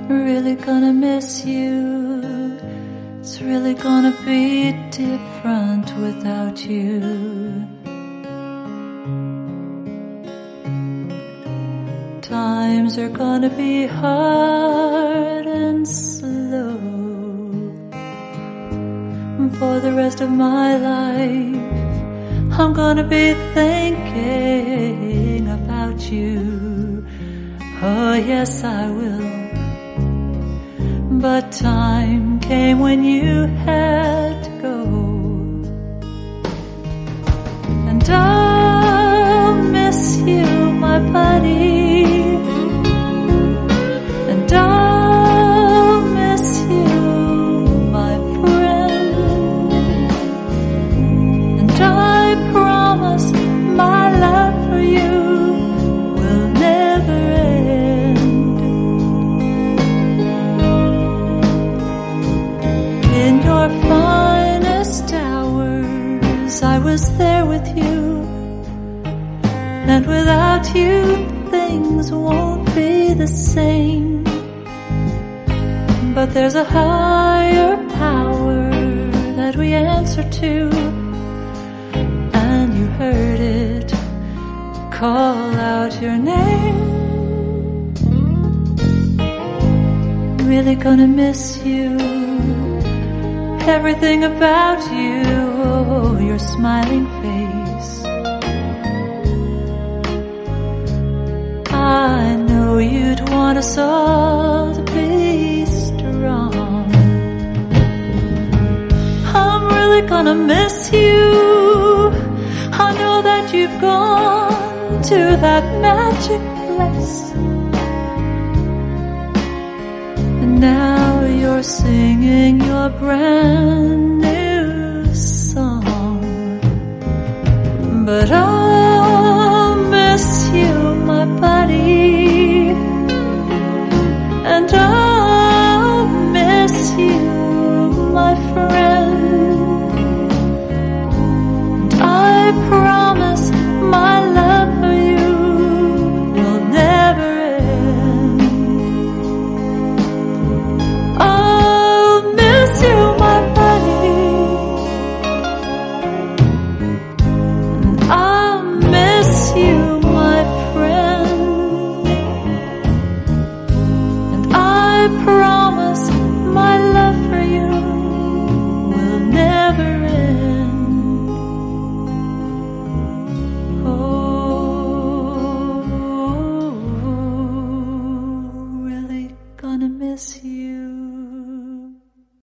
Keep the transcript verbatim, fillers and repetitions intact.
really gonna miss you. It's really gonna be different without you. Times are gonna be hard and slow. For the rest of my life, I'm gonna be thinking about you. Oh yes, I will. But time came when you had to go, and I'll miss you, my buddy, and I'll miss you, my friend, and I promise my love for you will never end. In your finest hours, I was there with you, and without you, things won't be the same. But there's a higher power that we answer to, and you heard it call out your name. Really gonna miss you, everything about you, oh, your smiling face. I know you'd want us all to be strong. I'm really gonna miss you. I know that you've gone to that magic place, and now you're singing your brand new song. But I'll miss you, my buddy, and I'll miss you, my friend, and I promise my love for you will never end. I'll miss you, my buddy, and I'll miss you, my friend, and I promise my love for you will never end. Oh, really gonna miss you.